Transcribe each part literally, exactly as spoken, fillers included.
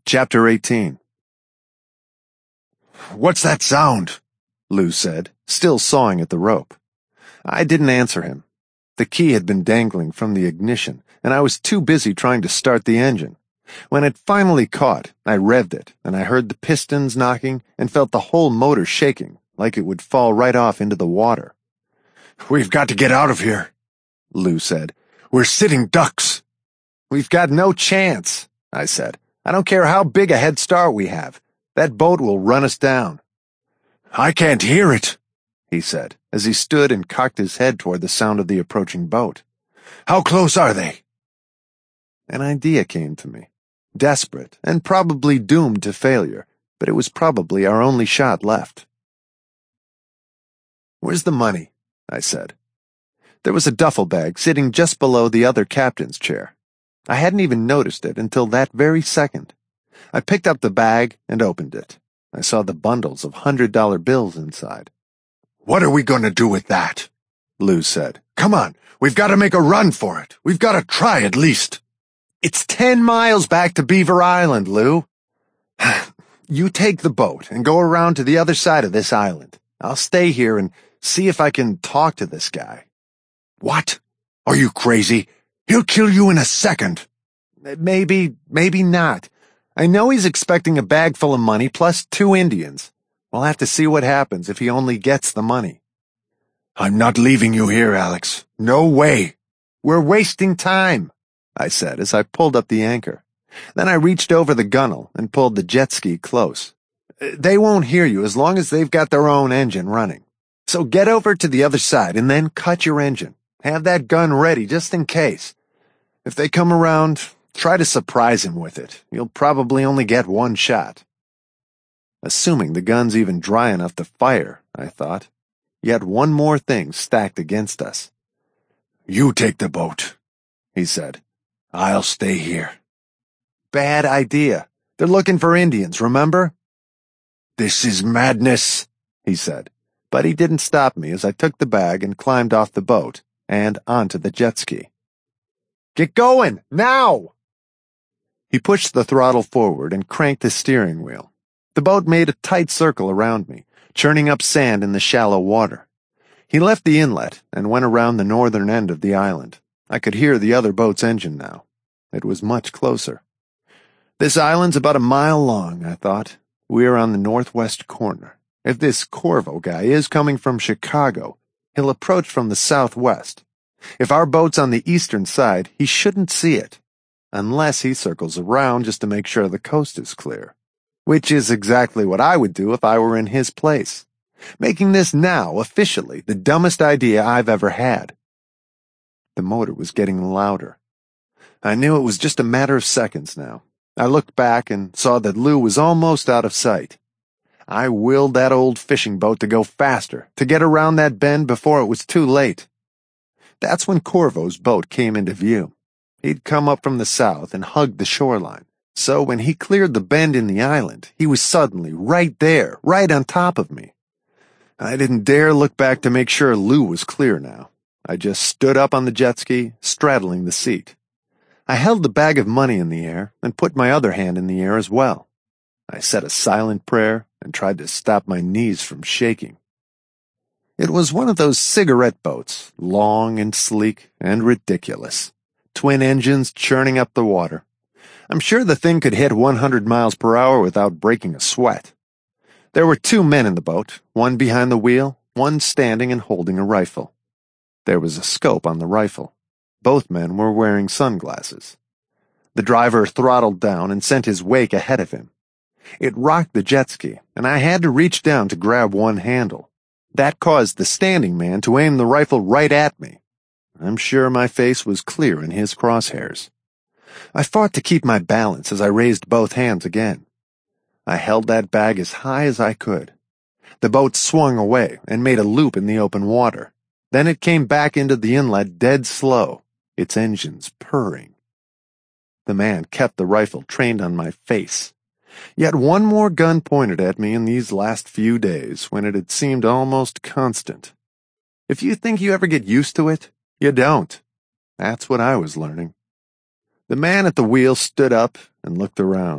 Chapter eighteen. "What's that sound?" Lou said, still sawing at the rope. I didn't answer him. The key had been dangling from the ignition, and I was too busy trying to start the engine. When it finally caught, I revved it, and I heard the pistons knocking and felt the whole motor shaking, like it would fall right off into the water. "We've got to get out of here," Lou said. "We're sitting ducks." "We've got no chance," I said. "I don't care how big a head start we have. That boat will run us down." "I can't hear it," he said, as he stood and cocked his head toward the sound of the approaching boat. "How close are they?" An idea came to me. Desperate, and probably doomed to failure, but it was probably our only shot left. "Where's the money?" I said. There was a duffel bag sitting just below the other captain's chair. I hadn't even noticed it until that very second. I picked up the bag and opened it. I saw the bundles of hundred-dollar bills inside. "What are we going to do with that?" Lou said. "Come on, we've got to make a run for it. We've got to try at least." "It's ten miles back to Beaver Island, Lou." "You take the boat and go around to the other side of this island. I'll stay here and see if I can talk to this guy." "What? Are you crazy? He'll kill you in a second." Maybe, maybe not. I know he's expecting a bag full of money plus two Indians. We'll have to see what happens if he only gets the money. "I'm not leaving you here, Alex. No way." "We're wasting time," I said as I pulled up the anchor. Then I reached over the gunwale and pulled the jet ski close. "They won't hear you as long as they've got their own engine running. So get over to the other side and then cut your engine. Have that gun ready just in case. If they come around, try to surprise him with it. You'll probably only get one shot." Assuming the gun's even dry enough to fire, I thought. Yet one more thing stacked against us. "You take the boat," he said. "I'll stay here." "Bad idea. They're looking for Indians, remember?" "This is madness," he said. But he didn't stop me as I took the bag and climbed off the boat and onto the jet ski. "Get going, now!" He pushed the throttle forward and cranked the steering wheel. The boat made a tight circle around me, churning up sand in the shallow water. He left the inlet and went around the northern end of the island. I could hear the other boat's engine now. It was much closer. This island's about a mile long, I thought. We're on the northwest corner. If this Corvo guy is coming from Chicago, he'll approach from the southwest. If our boat's on the eastern side, he shouldn't see it, unless he circles around just to make sure the coast is clear, which is exactly what I would do if I were in his place, making this now officially the dumbest idea I've ever had. The motor was getting louder. I knew it was just a matter of seconds now. I looked back and saw that Lou was almost out of sight. I willed that old fishing boat to go faster, to get around that bend before it was too late. That's when Corvo's boat came into view. He'd come up from the south and hugged the shoreline, so when he cleared the bend in the island, he was suddenly right there, right on top of me. I didn't dare look back to make sure Lou was clear now. I just stood up on the jet ski, straddling the seat. I held the bag of money in the air and put my other hand in the air as well. I said a silent prayer and tried to stop my knees from shaking. It was one of those cigarette boats, long and sleek and ridiculous. Twin engines churning up the water. I'm sure the thing could hit one hundred miles per hour without breaking a sweat. There were two men in the boat, one behind the wheel, one standing and holding a rifle. There was a scope on the rifle. Both men were wearing sunglasses. The driver throttled down and sent his wake ahead of him. It rocked the jet ski, and I had to reach down to grab one handle. That caused the standing man to aim the rifle right at me. I'm sure my face was clear in his crosshairs. I fought to keep my balance as I raised both hands again. I held that bag as high as I could. The boat swung away and made a loop in the open water. Then it came back into the inlet dead slow, its engines purring. The man kept the rifle trained on my face. Yet one more gun pointed at me in these last few days when it had seemed almost constant. If you think you ever get used to it, you don't. That's what I was learning. The man at the wheel stood up and looked around.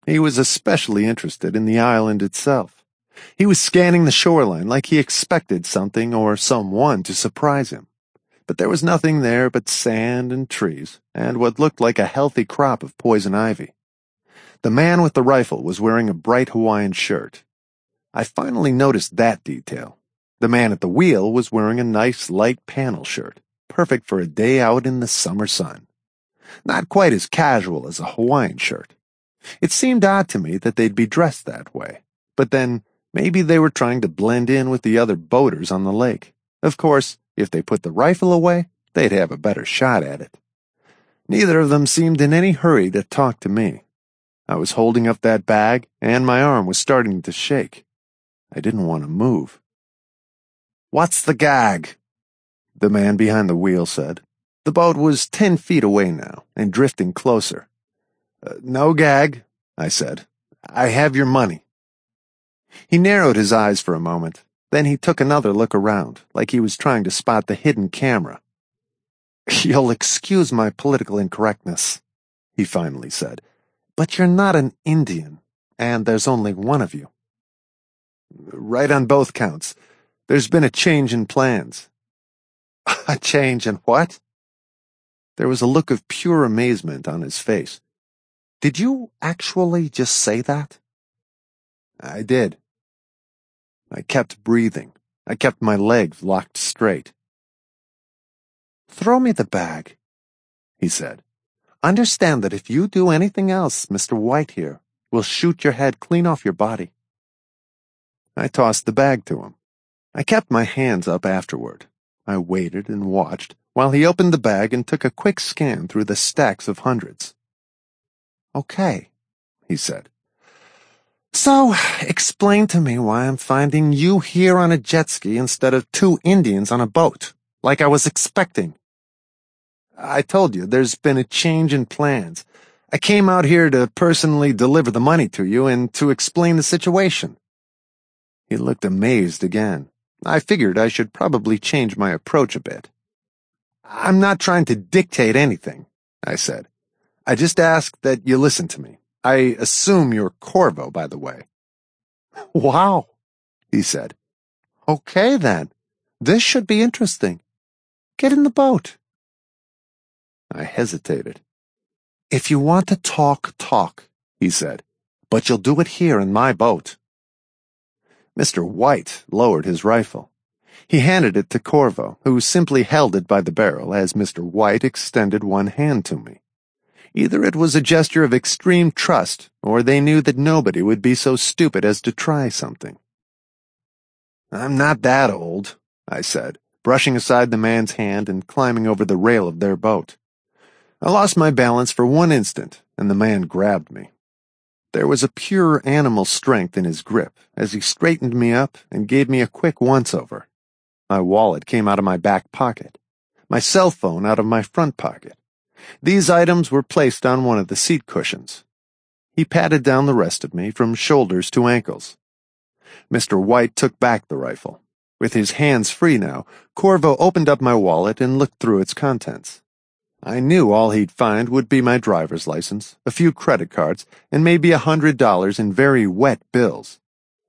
He was especially interested in the island itself. He was scanning the shoreline like he expected something or someone to surprise him. But there was nothing there but sand and trees, and what looked like a healthy crop of poison ivy. The man with the rifle was wearing a bright Hawaiian shirt. I finally noticed that detail. The man at the wheel was wearing a nice light panel shirt, perfect for a day out in the summer sun. Not quite as casual as a Hawaiian shirt. It seemed odd to me that they'd be dressed that way, but then maybe they were trying to blend in with the other boaters on the lake. Of course, if they put the rifle away, they'd have a better shot at it. Neither of them seemed in any hurry to talk to me. I was holding up that bag, and my arm was starting to shake. I didn't want to move. "What's the gag?" the man behind the wheel said. The boat was ten feet away now, and drifting closer. Uh, "No gag," I said. "I have your money." He narrowed his eyes for a moment. Then he took another look around, like he was trying to spot the hidden camera. "You'll excuse my political incorrectness," he finally said, "but you're not an Indian, and there's only one of you." "Right on both counts. There's been a change in plans." "A change in what?" There was a look of pure amazement on his face. "Did you actually just say that?" "I did." I kept breathing. I kept my legs locked straight. "Throw me the bag," he said. "Understand that if you do anything else, Mister White here will shoot your head clean off your body." I tossed the bag to him. I kept my hands up afterward. I waited and watched while he opened the bag and took a quick scan through the stacks of hundreds. "Okay," he said. "So, explain to me why I'm finding you here on a jet ski instead of two Indians on a boat, like I was expecting." "I told you, there's been a change in plans. I came out here to personally deliver the money to you and to explain the situation." He looked amazed again. I figured I should probably change my approach a bit. "I'm not trying to dictate anything," I said. "I just ask that you listen to me. I assume you're Corvo, by the way." "Wow," he said. "Okay, then. This should be interesting. Get in the boat." I hesitated. "If you want to talk, talk," he said, "but you'll do it here in my boat." Mister White lowered his rifle. He handed it to Corvo, who simply held it by the barrel as Mister White extended one hand to me. Either it was a gesture of extreme trust, or they knew that nobody would be so stupid as to try something. "I'm not that old," I said, brushing aside the man's hand and climbing over the rail of their boat. I lost my balance for one instant, and the man grabbed me. There was a pure animal strength in his grip as he straightened me up and gave me a quick once-over. My wallet came out of my back pocket, my cell phone out of my front pocket. These items were placed on one of the seat cushions. He patted down the rest of me from shoulders to ankles. Mister White took back the rifle. With his hands free now, Corvo opened up my wallet and looked through its contents. I knew all he'd find would be my driver's license, a few credit cards, and maybe a hundred dollars in very wet bills.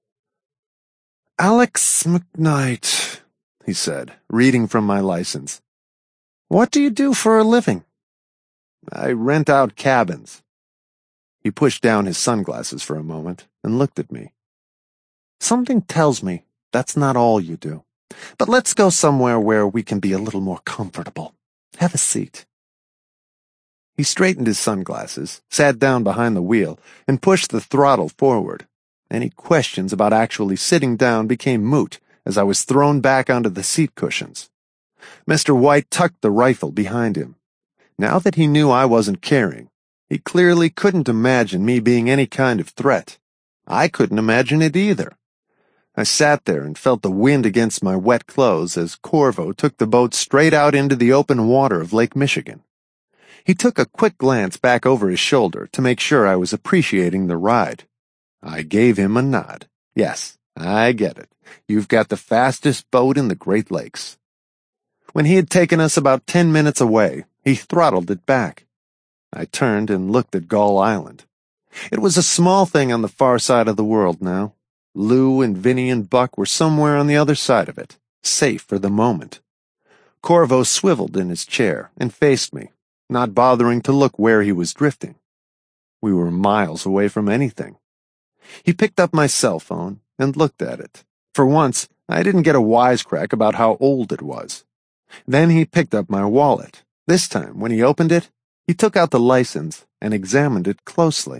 "Alex McKnight," he said, reading from my license. "What do you do for a living?" "I rent out cabins." He pushed down his sunglasses for a moment and looked at me. "Something tells me that's not all you do. But let's go somewhere where we can be a little more comfortable. Have a seat." He straightened his sunglasses, sat down behind the wheel, and pushed the throttle forward. Any questions about actually sitting down became moot as I was thrown back onto the seat cushions. Mister White tucked the rifle behind him. Now that he knew I wasn't carrying, he clearly couldn't imagine me being any kind of threat. I couldn't imagine it either. I sat there and felt the wind against my wet clothes as Corvo took the boat straight out into the open water of Lake Michigan. He took a quick glance back over his shoulder to make sure I was appreciating the ride. I gave him a nod. "Yes, I get it. You've got the fastest boat in the Great Lakes." When he had taken us about ten minutes away, he throttled it back. I turned and looked at Gull Island. It was a small thing on the far side of the world now. Lou and Vinny and Buck were somewhere on the other side of it, safe for the moment. Corvo swiveled in his chair and faced me, not bothering to look where he was drifting. We were miles away from anything. He picked up my cell phone and looked at it. For once, I didn't get a wisecrack about how old it was. Then he picked up my wallet. This time, when he opened it, he took out the license and examined it closely.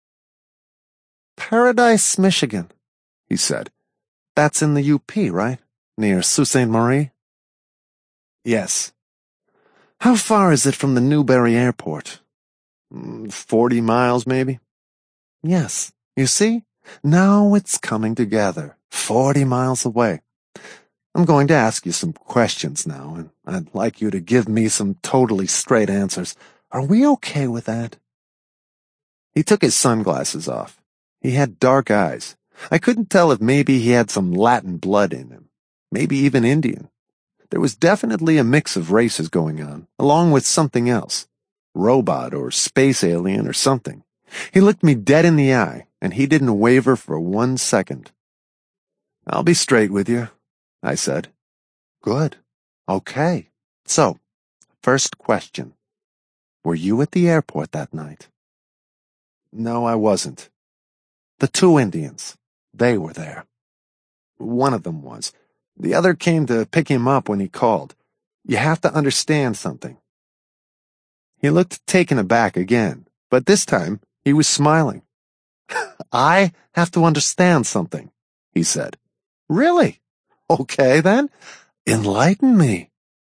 Paradise, Michigan, he said. That's in the U P, right? Near Sault Ste. Marie? Yes. How far is it from the Newberry Airport? Forty miles, maybe? Yes. You see? Now it's coming together. Forty miles away. I'm going to ask you some questions now, and I'd like you to give me some totally straight answers. Are we okay with that? He took his sunglasses off. He had dark eyes. I couldn't tell if maybe he had some Latin blood in him, maybe even Indian. There was definitely a mix of races going on, along with something else. Robot or space alien or something. He looked me dead in the eye, and he didn't waver for one second. I'll be straight with you, I said. Good. Okay. So, first question. Were you at the airport that night? No, I wasn't. The two Indians, they were there. One of them was. The other came to pick him up when he called. You have to understand something. He looked taken aback again, but this time he was smiling. I have to understand something, he said. Really? Okay, then. Enlighten me.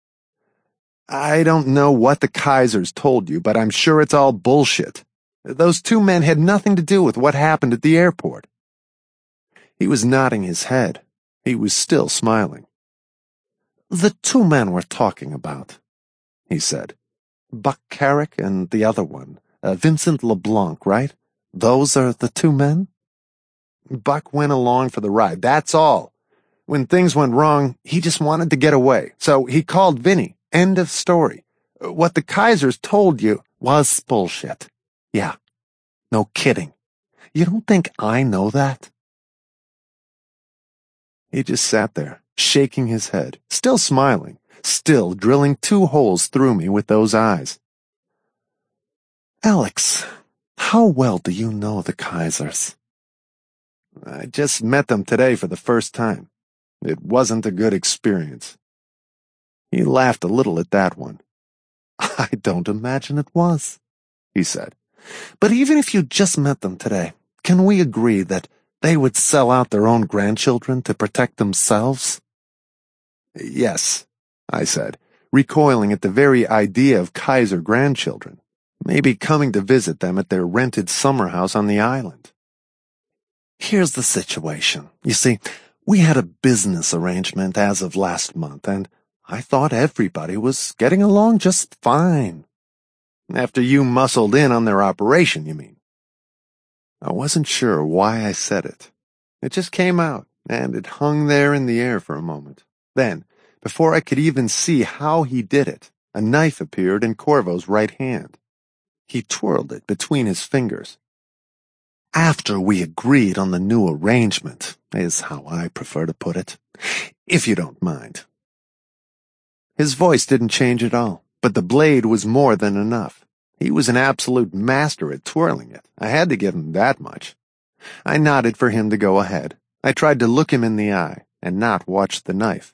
I don't know what the Kaisers told you, but I'm sure it's all bullshit. Those two men had nothing to do with what happened at the airport. He was nodding his head. He was still smiling. The two men we're talking about, he said. Buck Carrick and the other one, uh, Vincent LeBlanc, right? Those are the two men? Buck went along for the ride, that's all. When things went wrong, he just wanted to get away, so he called Vinny. End of story. What the Kaisers told you was bullshit. Yeah, no kidding. You don't think I know that? He just sat there, shaking his head, still smiling, still drilling two holes through me with those eyes. Alex, how well do you know the Kaisers? I just met them today for the first time. It wasn't a good experience. He laughed a little at that one. I don't imagine it was, he said. But even if you just met them today, can we agree that they would sell out their own grandchildren to protect themselves? Yes, I said, recoiling at the very idea of Kaiser grandchildren, maybe coming to visit them at their rented summer house on the island. Here's the situation. You see, we had a business arrangement as of last month, and I thought everybody was getting along just fine. After you muscled in on their operation, you mean? I wasn't sure why I said it. It just came out, and it hung there in the air for a moment. Then, before I could even see how he did it, a knife appeared in Corvo's right hand. He twirled it between his fingers. After we agreed on the new arrangement, is how I prefer to put it, if you don't mind. His voice didn't change at all, but the blade was more than enough. He was an absolute master at twirling it. I had to give him that much. I nodded for him to go ahead. I tried to look him in the eye and not watch the knife.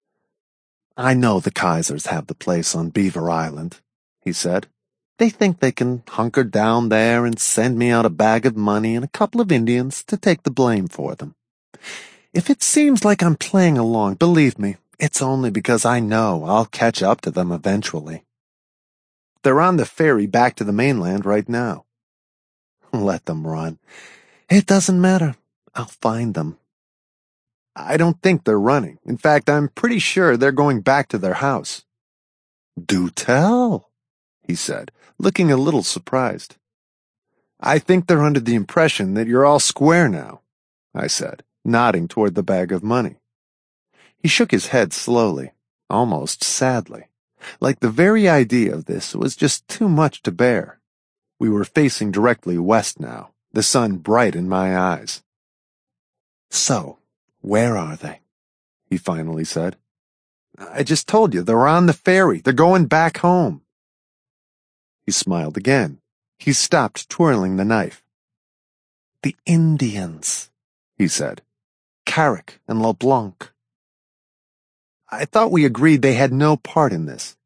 I know the Kaisers have the place on Beaver Island, he said. They think they can hunker down there and send me out a bag of money and a couple of Indians to take the blame for them. If it seems like I'm playing along, believe me, it's only because I know I'll catch up to them eventually. They're on the ferry back to the mainland right now. Let them run. It doesn't matter. I'll find them. I don't think they're running. In fact, I'm pretty sure they're going back to their house. Do tell, he said, looking a little surprised. I think they're under the impression that you're all square now, I said, nodding toward the bag of money. He shook his head slowly, almost sadly, like the very idea of this was just too much to bear. We were facing directly west now, the sun bright in my eyes. "So, where are they?" he finally said. "I just told you, they're on the ferry. They're going back home." He smiled again. He stopped twirling the knife. "The Indians," he said. "Carrick and LeBlanc." I thought we agreed they had no part in this.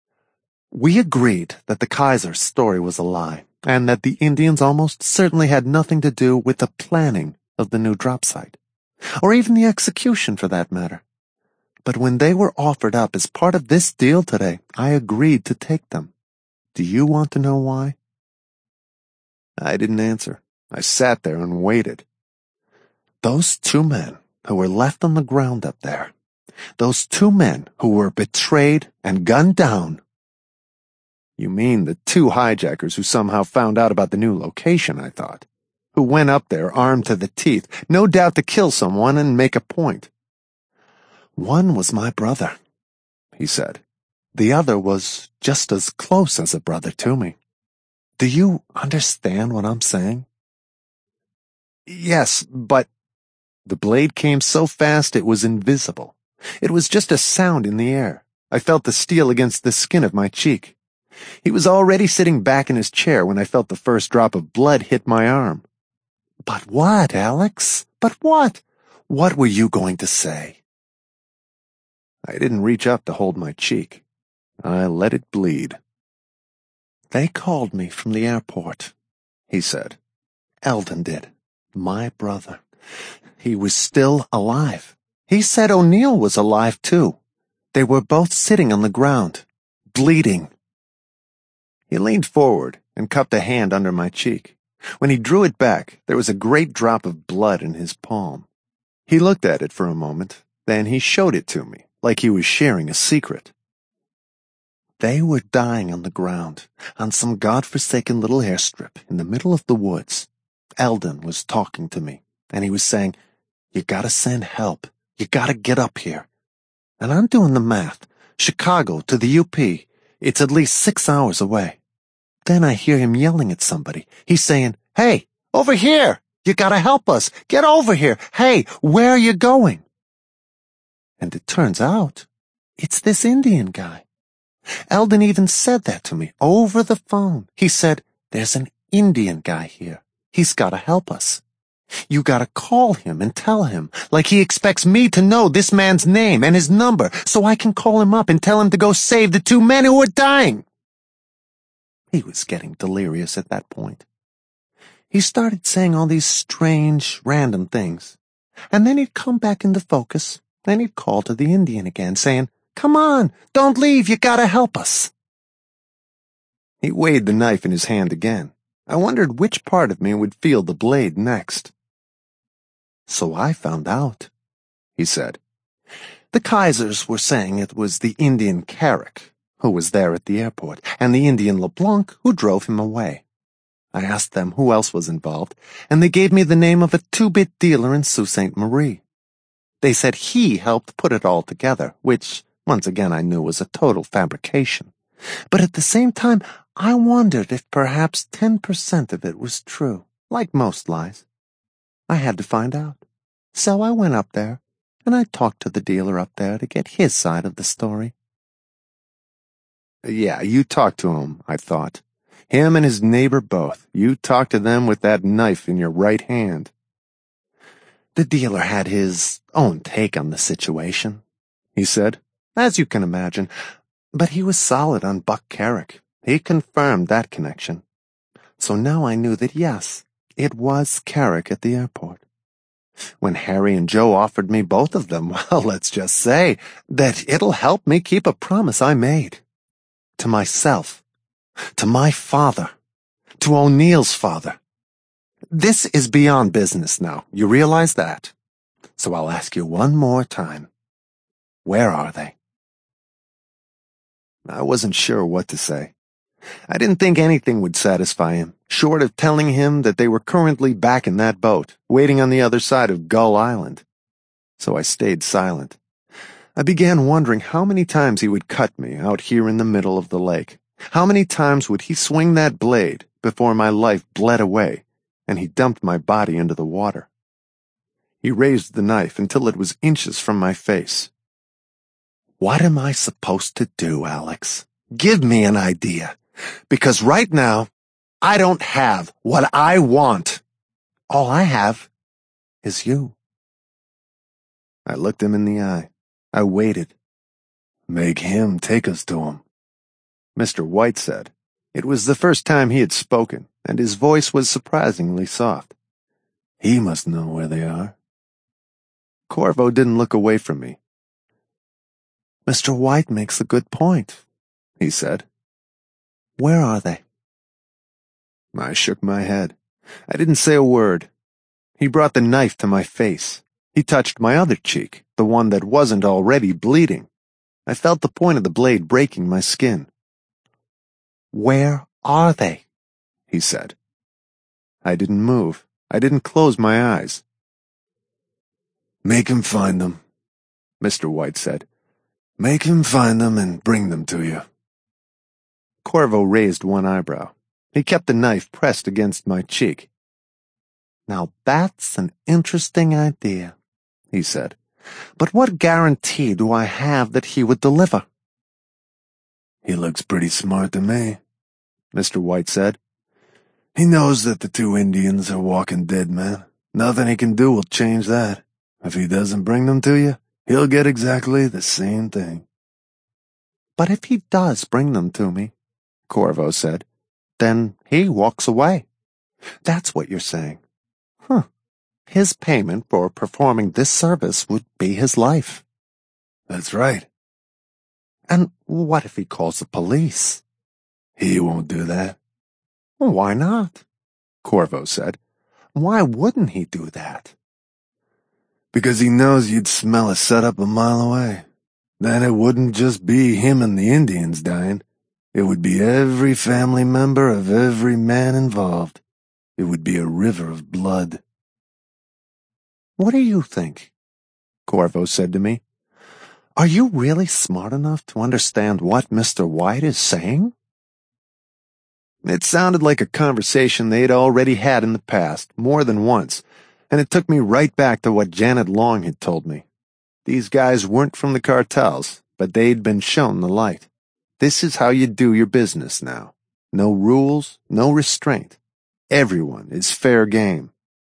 We agreed that the Kaiser's story was a lie, and that the Indians almost certainly had nothing to do with the planning of the new drop site, or even the execution for that matter. But when they were offered up as part of this deal today, I agreed to take them. Do you want to know why? I didn't answer. I sat there and waited. Those two men who were left on the ground up there, those two men who were betrayed and gunned down. You mean the two hijackers who somehow found out about the new location, I thought, who went up there armed to the teeth, no doubt to kill someone and make a point. "One was my brother," he said. "The other was just as close as a brother to me. Do you understand what I'm saying?" "Yes, but—" The blade came so fast it was invisible. It was just a sound in the air. I felt the steel against the skin of my cheek. He was already sitting back in his chair when I felt the first drop of blood hit my arm. "But what, Alex? But what? What were you going to say?" I didn't reach up to hold my cheek. I let it bleed. "They called me from the airport," he said. "Eldon did. My brother. He was still alive. He said O'Neill was alive, too. They were both sitting on the ground, bleeding." He leaned forward and cupped a hand under my cheek. When he drew it back, there was a great drop of blood in his palm. He looked at it for a moment, then he showed it to me, like he was sharing a secret. "They were dying on the ground, on some godforsaken little airstrip in the middle of the woods. Eldon was talking to me, and he was saying, 'You gotta send help. You gotta get up here.' And I'm doing the math. Chicago to the U P. It's at least six hours away. Then I hear him yelling at somebody. He's saying, 'Hey, over here! You gotta help us! Get over here! Hey, where are you going?' And it turns out, it's this Indian guy. Eldon even said that to me over the phone. He said, 'There's an Indian guy here. He's gotta help us. You gotta call him and tell him, like he expects me to know this man's name and his number, so I can call him up and tell him to go save the two men who are dying.'" He was getting delirious at that point. He started saying all these strange, random things. And then he'd come back into focus, and he'd call to the Indian again, saying, "Come on, don't leave, you gotta help us." He weighed the knife in his hand again. I wondered which part of me would feel the blade next. "So I found out," he said. "The Kaisers were saying it was the Indian Carrick, who was there at the airport, and the Indian LeBlanc who drove him away. I asked them who else was involved, and they gave me the name of a two-bit dealer in Sault Ste. Marie. They said he helped put it all together, which, once again, I knew was a total fabrication. But at the same time, I wondered if perhaps ten percent of it was true, like most lies. I had to find out. So I went up there, and I talked to the dealer up there to get his side of the story." Yeah, you talked to him, I thought. Him and his neighbor both. You talked to them with that knife in your right hand. "The dealer had his own take on the situation," he said, "as you can imagine. But he was solid on Buck Carrick. He confirmed that connection. So now I knew that yes, it was Carrick at the airport. When Harry and Joe offered me both of them, well, let's just say that it'll help me keep a promise I made. To myself. To my father. To O'Neill's father. This is beyond business now. You realize that? So I'll ask you one more time. Where are they?" I wasn't sure what to say. I didn't think anything would satisfy him, short of telling him that they were currently back in that boat, waiting on the other side of Gull Island. So I stayed silent. I began wondering how many times he would cut me out here in the middle of the lake. How many times would he swing that blade before my life bled away, and he dumped my body into the water. He raised the knife until it was inches from my face. What am I supposed to do, Alex? Give me an idea. Because right now, I don't have what I want. All I have is you. I looked him in the eye. I waited. Make him take us to him, Mister White said. It was the first time he had spoken, and his voice was surprisingly soft. He must know where they are. Corvo didn't look away from me. Mister White makes a good point, he said. Where are they? I shook my head. I didn't say a word. He brought the knife to my face. He touched my other cheek, the one that wasn't already bleeding. I felt the point of the blade breaking my skin. Where are they? He said. I didn't move. I didn't close my eyes. Make him find them, Mister White said. Make him find them and bring them to you. Corvo raised one eyebrow. He kept the knife pressed against my cheek. Now that's an interesting idea, he said. But what guarantee do I have that he would deliver? He looks pretty smart to me, Mister White said. He knows that the two Indians are walking dead men. Nothing he can do will change that. If he doesn't bring them to you, he'll get exactly the same thing. But if he does bring them to me, Corvo said, then he walks away. That's what you're saying. Huh. His payment for performing this service would be his life. That's right. And what if he calls the police? He won't do that. Why not? Corvo said. Why wouldn't he do that? Because he knows you'd smell a setup a mile away. Then it wouldn't just be him and the Indians dying. It would be every family member of every man involved. It would be a river of blood. What do you think? Corvo said to me. Are you really smart enough to understand what Mister White is saying? It sounded like a conversation they'd already had in the past, more than once, and it took me right back to what Janet Long had told me. These guys weren't from the cartels, but they'd been shown the light. This is how you do your business now. No rules, no restraint. Everyone is fair game.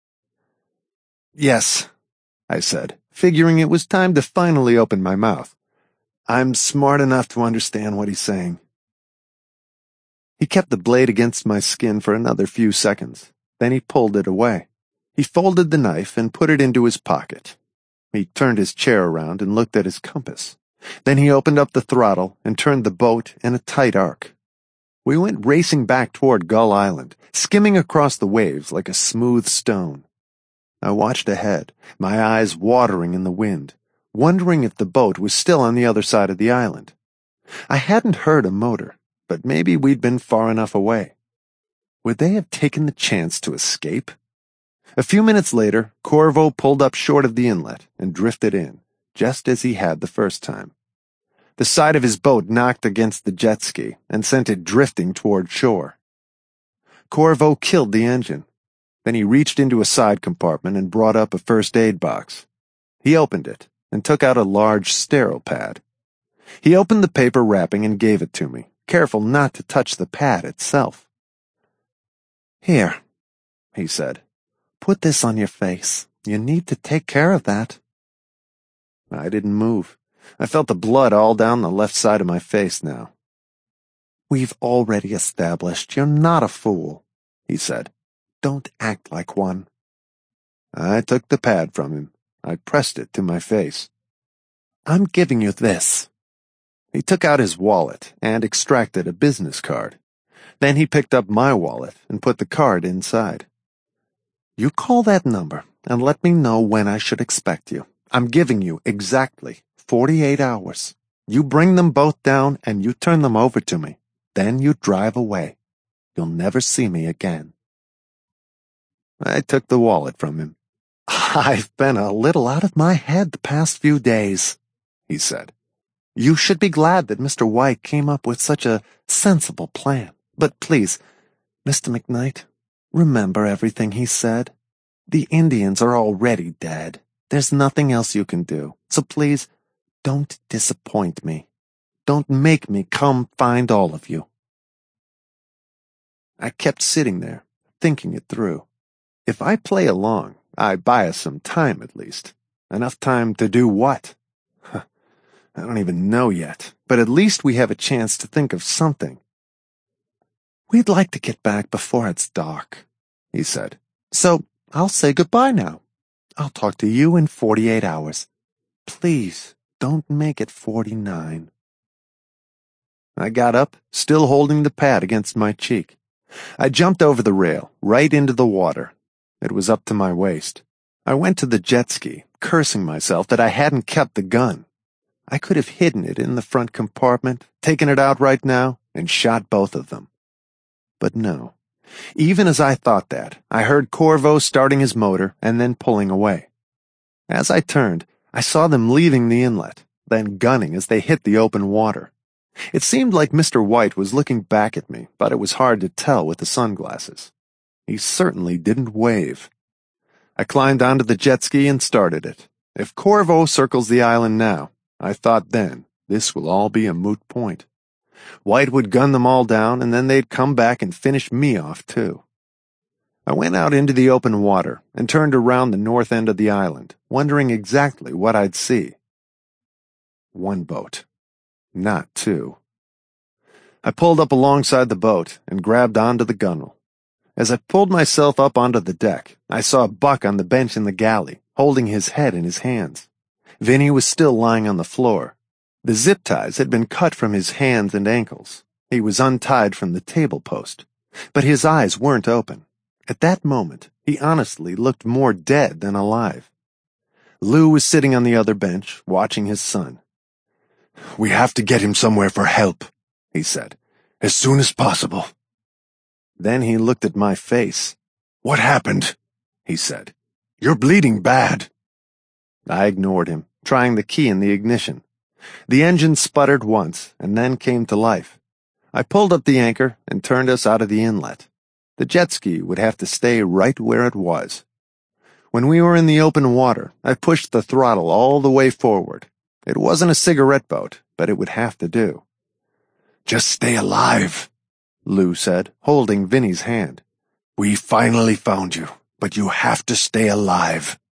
Yes, I said, figuring it was time to finally open my mouth. I'm smart enough to understand what he's saying. He kept the blade against my skin for another few seconds. Then he pulled it away. He folded the knife and put it into his pocket. He turned his chair around and looked at his compass. Then he opened up the throttle and turned the boat in a tight arc. We went racing back toward Gull Island, skimming across the waves like a smooth stone. I watched ahead, my eyes watering in the wind, wondering if the boat was still on the other side of the island. I hadn't heard a motor, but maybe we'd been far enough away. Would they have taken the chance to escape? A few minutes later, Corvo pulled up short of the inlet and drifted in, just as he had the first time. The side of his boat knocked against the jet ski and sent it drifting toward shore. Corvo killed the engine. Then he reached into a side compartment and brought up a first aid box. He opened it and took out a large sterile pad. He opened the paper wrapping and gave it to me, careful not to touch the pad itself. Here, he said. Put this on your face. You need to take care of that. I didn't move. I felt the blood all down the left side of my face now. We've already established you're not a fool, he said. Don't act like one. I took the pad from him. I pressed it to my face. I'm giving you this. He took out his wallet and extracted a business card. Then he picked up my wallet and put the card inside. You call that number and let me know when I should expect you. I'm giving you exactly forty-eight hours. You bring them both down and you turn them over to me. Then you drive away. You'll never see me again. I took the wallet from him. I've been a little out of my head the past few days, he said. You should be glad that Mister White came up with such a sensible plan. But please, Mister McKnight, Remember everything he said? The Indians are already dead. There's nothing else you can do, so please, don't disappoint me. Don't make me come find all of you. I kept sitting there, thinking it through. If I play along, I buy us some time at least. Enough time to do what? Huh, I don't even know yet, but at least we have a chance to think of something. We'd like to get back before it's dark, he said. So I'll say goodbye now. I'll talk to you in forty-eight hours. Please, don't make it forty-nine. I got up, still holding the pad against my cheek. I jumped over the rail, right into the water. It was up to my waist. I went to the jet ski, cursing myself that I hadn't kept the gun. I could have hidden it in the front compartment, taken it out right now, and shot both of them. But no. Even as I thought that, I heard Corvo starting his motor and then pulling away. As I turned, I saw them leaving the inlet, then gunning as they hit the open water. It seemed like Mister White was looking back at me, but it was hard to tell with the sunglasses. He certainly didn't wave. I climbed onto the jet ski and started it. If Corvo circles the island now, I thought then, this will all be a moot point. White would gun them all down, and then they'd come back and finish me off, too. I went out into the open water and turned around the north end of the island, wondering exactly what I'd see. One boat. Not two. I pulled up alongside the boat and grabbed onto the gunwale. As I pulled myself up onto the deck, I saw Buck on the bench in the galley, holding his head in his hands. Vinny was still lying on the floor. The zip ties had been cut from his hands and ankles. He was untied from the table post, but his eyes weren't open. At that moment, he honestly looked more dead than alive. Lou was sitting on the other bench, watching his son. "We have to get him somewhere for help," he said, "as soon as possible." Then he looked at my face. "What happened?" he said. "You're bleeding bad." I ignored him, trying the key in the ignition. The engine sputtered once and then came to life. I pulled up the anchor and turned us out of the inlet. The jet ski would have to stay right where it was. When we were in the open water, I pushed the throttle all the way forward. It wasn't a cigarette boat, but it would have to do. "Just stay alive," Lou said, holding Vinny's hand. "We finally found you, but you have to stay alive."